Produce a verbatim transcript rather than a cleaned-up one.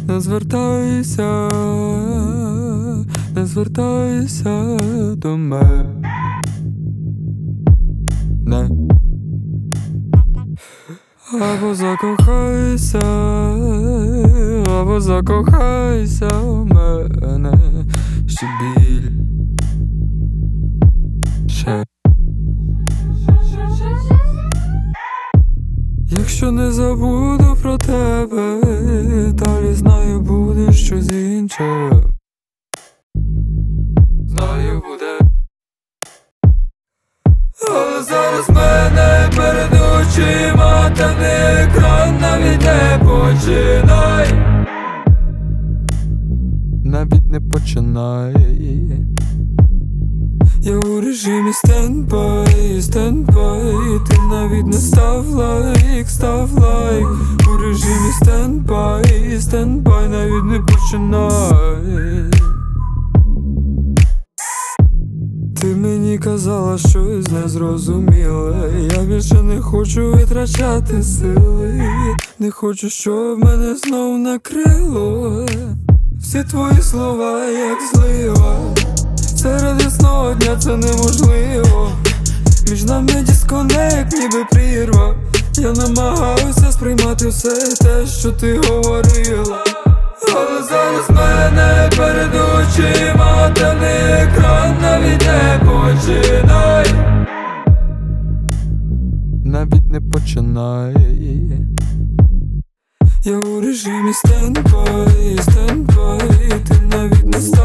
Не звертайся, не звертайся до мене. Або закохайся, або закохайся в мене ще більше. Якщо не забуду про тебе, далі знаю, буде щось інше. Знаю, буде. Але зараз мене перед очима темний екран, навіть не починай. Навіть не починай. Я у режимі стендбай, стендбай. Ти навіть не став лайк, став лайк. У режимі стендбай, стендбай. Навіть не починай. Ти мені казала щось незрозуміле. Я більше не хочу витрачати сили. Не хочу, щоб мене знов накрило. Всі твої слова як злива. Серед ясного дня це неможливо. Між нами дисконект, ніби прірва. Я намагаюся сприймати все те, що ти говорила. Але зараз мене перед очима темний екран, навіть не починай. Навіть не починай. Я у режимі стендбай, стендбай. Ти навіть не став